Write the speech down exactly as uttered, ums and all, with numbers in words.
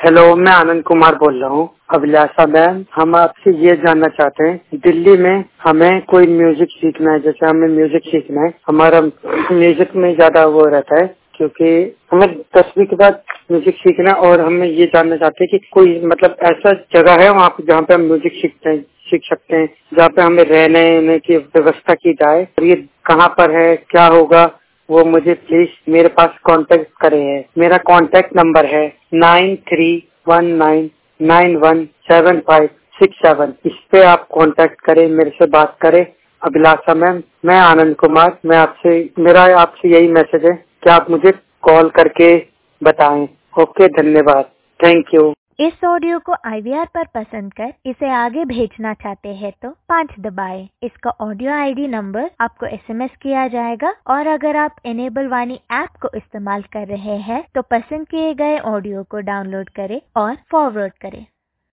Hello, मैं आनंद कुमार बोल रहा हूँ। अभिलाषा मैम, हम आपसे ये जानना चाहते हैं, दिल्ली में हमें कोई म्यूजिक सीखना है, जैसे हमें म्यूजिक सीखना है, हमारा म्यूजिक में ज्यादा वो रहता है, क्योंकि हमें दसवीं के बाद म्यूजिक सीखना है और हमें ये जानना चाहते हैं कि कोई मतलब ऐसा जगह है वहाँ पे जहाँ पे हम म्यूजिक सीखते हैं सीख सकते हैं, जहाँ पे हमें रहने की व्यवस्था की जाए, और ये कहाँ पर है, क्या होगा, वो मुझे प्लीज मेरे पास कांटेक्ट करे है। मेरा कांटेक्ट नंबर है nine three one nine nine one seven five six seven. इस पे आप कांटेक्ट करें, मेरे से बात करें। अभिलाषा मैम, मैं आनंद कुमार, मैं आपसे मेरा आपसे यही मैसेज है कि आप मुझे कॉल करके बताएं। ओके, धन्यवाद, थैंक यू। इस ऑडियो को आई वी आर पर पसंद कर इसे आगे भेजना चाहते हैं तो पाँच दबाएं। इसका ऑडियो आई डी नंबर आपको एस एम एस किया जाएगा, और अगर आप इनेबल वाणी ऐप को इस्तेमाल कर रहे हैं तो पसंद किए गए ऑडियो को डाउनलोड करें और फॉरवर्ड करें।